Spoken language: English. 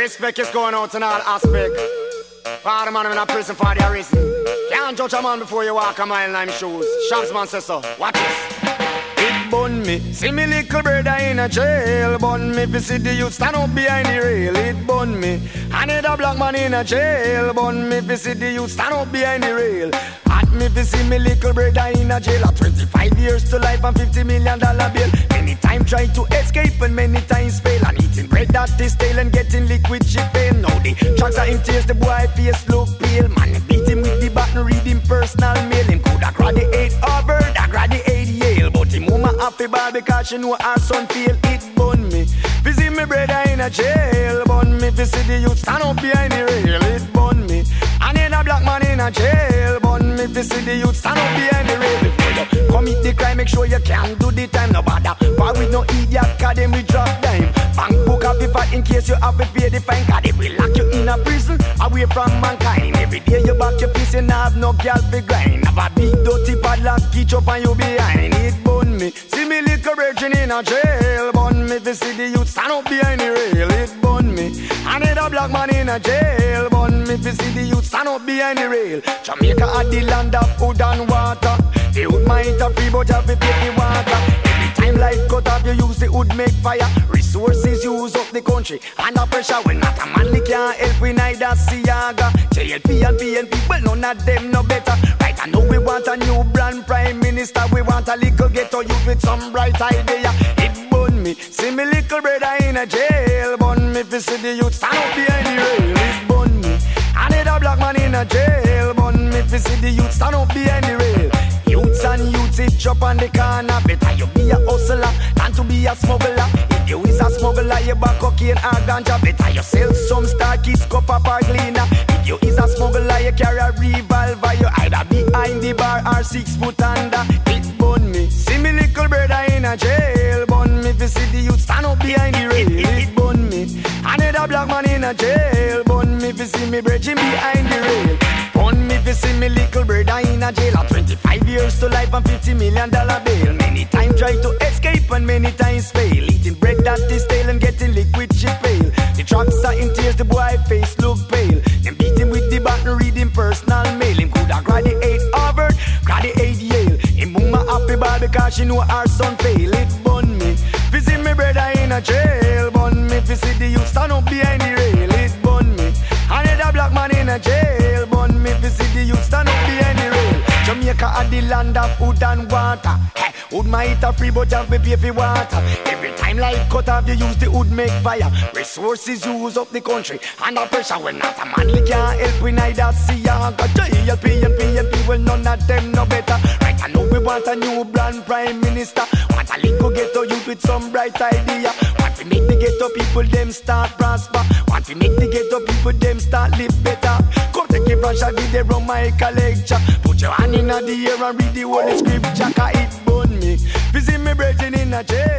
Respect is going out in all aspect. For the man in a prison for their reason. Can't judge a man before you walk a mile in his shoes. Sharps man says so. Watch this. It bun me. See me little brother in a jail. Bun me. If you see the youth stand up behind the rail. It bun me. I need a black man in a jail. Bun me. If you see the youth stand up behind the rail. At me if you see me little brother in a jail. 25 years to life and $50 million bail. Many times try to escape and many times fail. And eating bread that is stale and getting liquid shit pain. Now the drugs are him tears, the boy face look pale. Man beat him with the button, read him personal mail. Him coulda graduate Harvard, I graduate Yale. But him mama happy bad because she know her son feel it bun me. Visit me brother in a jail. Bun me, visit the youth stand up behind the rail. It bun me. I need a black man in a jail. Bun me, visit the youth stand up behind the rail. Before you commit the crime, make sure you can't do the time. No bother, but with no idiot, cause them we drop dime. Bank book up if in case you have to pay the fine. Cause they will lock you in a prison, away from mankind. Every day you back your piece and have no girl for grind. Have a big dirty padlock, kitch up and you behind. It bun me, see me little virgin in a jail. Bun me, visit the youth stand up behind the rail. It bun me, I need a black man in a jail. Bun me, visit the youth stand up behind the rail. Jamaica are the land of food and water. The wood might have free but have to pay the water. Every time life cut off you use the wood make fire. Resources use up the country under pressure. When not a man can't help we neither Siaga. JLP and PNP, well none of them no better. Right I know we want a new brand prime minister. We want a little ghetto youth with some bright idea. It bun me, see me little brother in a jail. Bun me if you see the youth stand up behind the rail. It bun me, I need a black man in a jail. Bun me if you see the youth stand up behind the rail. Youths and youths it up on the corner. Better you be a hustler than to be a smuggler. If you is a smuggler, you back cocaine or ganja. Better you sell some star kids, cup up or cleaner. If you is a smuggler, you carry a revolver. You either behind the bar or 6 foot under. It bun me, see me little brother in a jail. Bun me if you see the youth stand up behind the rail. It bun me, I need a black man in a jail. Bun me if you see me bridging behind the rail. Bun me if you see me little brother in a jail. 25 years to life and $50 million bail. Many times try to escape and many times fail. Eating bread that is stale and getting liquid shit pale. The drugs are in tears, the boy face look pale. Them beat him with the button, read him personal mail. Him coulda graduate Harvard, graduate Yale. Him mama happy bad because she know her son fail. It bun me, visit me brother in a jail. Bun me, visit the youth stand up behind the rail. It bun me, I need a black man in a jail. Bun me, visit the youth stand up behind the rail. Jamaica are the land of food and water. Hey, wood might have free but have to pay for water. Every time light cut off you use the wood make fire. Resources use up the country under pressure. When not a man can't help we neither Siaga. JLP and PNP, well none of them no better. Right I know we want a new brand prime minister. Want a little ghetto youth with some bright idea. Want to make the ghetto people them start prosper. Want to make the ghetto people them start live better. Come take a branch and give them Michael lecture. Put your hand in the air and read the Holy Scripture. Cause it bun me, visit me brethren in a jail.